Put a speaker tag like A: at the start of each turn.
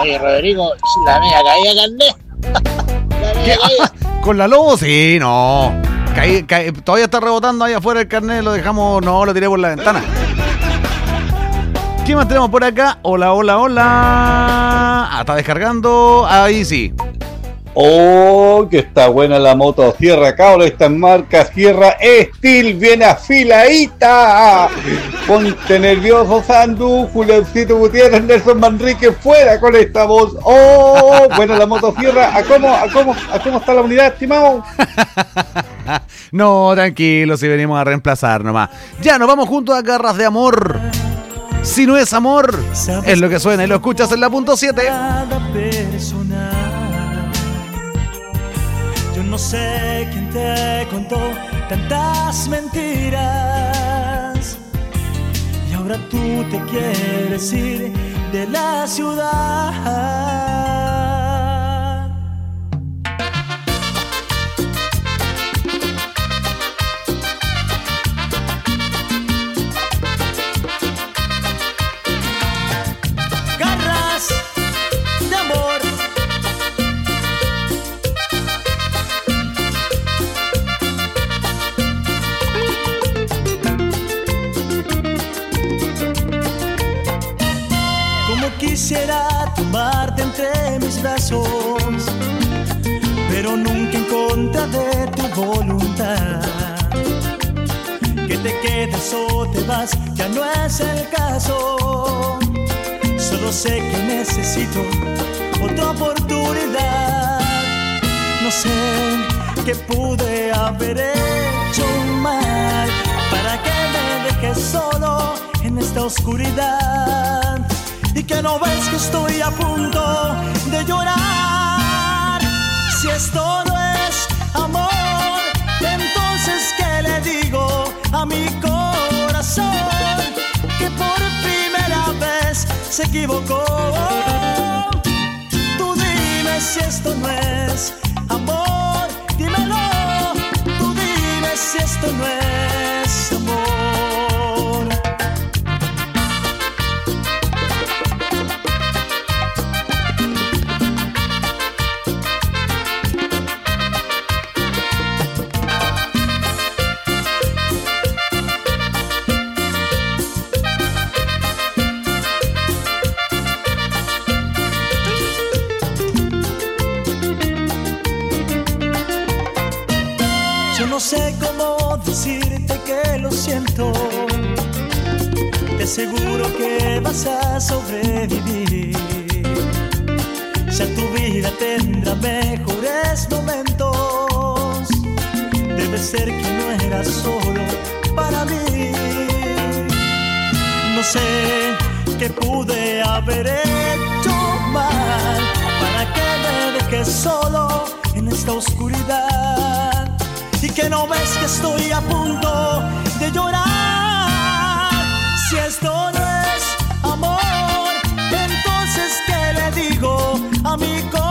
A: Oye, Rodrigo, la media caída carnet. La media caída.
B: ¿Con la Lobo? Sí, no. Todavía está rebotando ahí afuera el carnet, lo dejamos, no, lo tiré por la ventana. ¿Qué más tenemos por acá? Hola, hola, hola. Está descargando, ahí sí.
C: Oh, que está buena la motosierra, cabrón. Esta marca Sierra Steel viene afiladita. Ponte nervioso, Sandu, Julioncito Gutiérrez, Nelson Manrique, fuera con esta voz. Oh, buena la motosierra. ¿A cómo está la unidad, estimado?
B: No, tranquilo, si venimos a reemplazar nomás. Ya, nos vamos juntos a Garras de Amor. Si no es amor, es lo que suena y lo escuchas en la punto 7.
D: Yo no sé quién te contó tantas mentiras y ahora tú te quieres ir de la ciudad. Garras de amor. Quisiera tomarte entre mis brazos, pero nunca en contra de tu voluntad. Que te quedes o te vas, ya no es el caso. Solo sé que necesito otra oportunidad. No sé qué pude haber hecho mal para que me dejes solo en esta oscuridad. Y que no ves que estoy a punto de llorar. Si esto no es amor, entonces ¿qué le digo a mi corazón? Que por primera vez se equivocó. Tú dime si esto no es amor, dímelo. Tú dime si esto no es amor. No sé cómo decirte que lo siento. Te aseguro que vas a sobrevivir. Ya tu vida tendrá mejores momentos. Debe ser que no eras solo para mí. No sé qué pude haber hecho mal para que me dejes solo en esta oscuridad. Y que no ves que estoy a punto de llorar. Si esto no es amor, entonces ¿qué le digo a mi corazón?